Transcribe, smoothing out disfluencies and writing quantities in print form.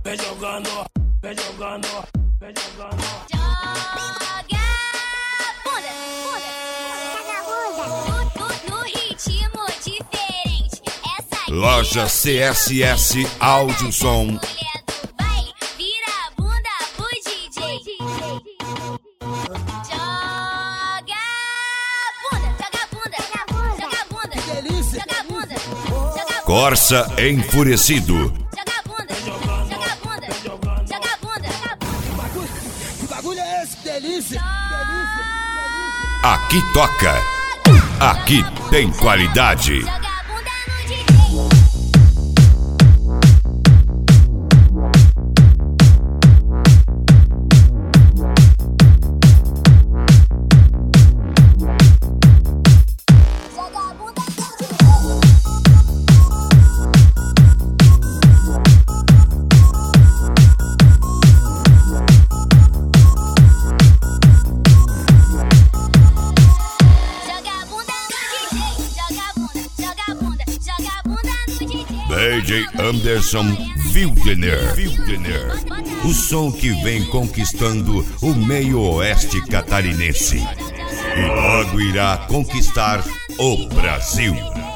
vem jogando, vem jogando, vem jogando. Joga bunda, no ritmo diferente. Essa Loja CSS Áudio Som. mulher do baile vira a bunda pro DJ. Joga bunda, joga bunda, joga bunda, Que delícia! joga bunda, joga bunda. Corsa Enfurecido. Joga bunda, joga bunda, joga bunda. Que bagulho é esse? Que delícia! Aqui toca. Aqui tem qualidade. Joga a bunda no DJ. Joga a bunda no Joga a bunda no DJ. Joga a bunda, joga a bunda, joga a bunda no DJ. DJ Anderson Wildener. O som que vem conquistando o meio oeste catarinense. E logo irá conquistar o Brasil.